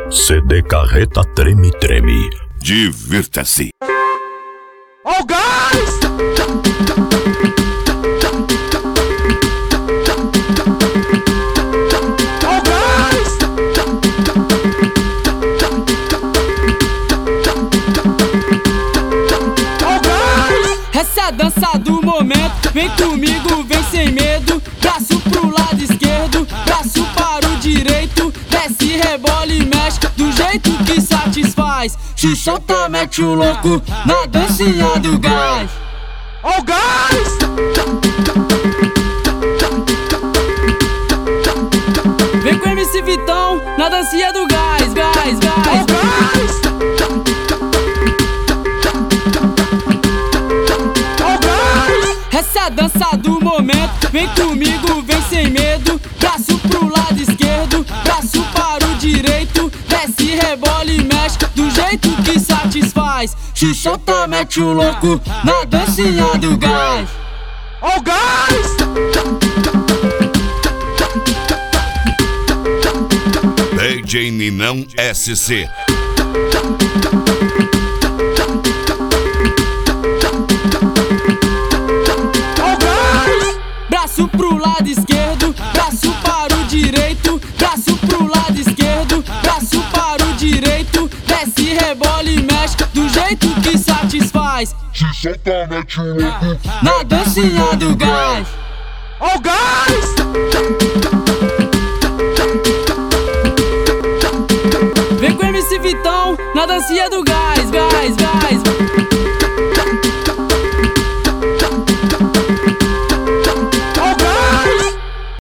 CD Carreta Treme Treme. Divirta-se. Oh, guys! Oh, guys! Oh, guys! Essa é a dança do momento, vem comigo, vem sem medo. Braço pro lado esquerdo, braço para o direito. Desce, rebola e mexe do jeito que satisfaz. Se solta, mete o louco na dancinha do gás. Oh, guys! Vem com MC Vitão na dancinha do gás, gás, gás. Oh, guys! Oh, guys! Essa é a dança do momento, vem comigo, vem sem medo. Braço pro lado esquerdo, braço para o direito. Desce, rebola e mexe do jeito que satisfaz. Se solta, mete o louco na dancinha do gás. Oh, guys! DJ Ninão SC. Oh, guys! Braço pro lado esquerdo, braço para o direito. Braço pro lado esquerdo, braço para o direito. Desce, rebola e mexe do jeito que satisfaz. Se solta, mete o louco Na dancinha do gás. Oh, guys! Vem com MC Vitão na dancinha do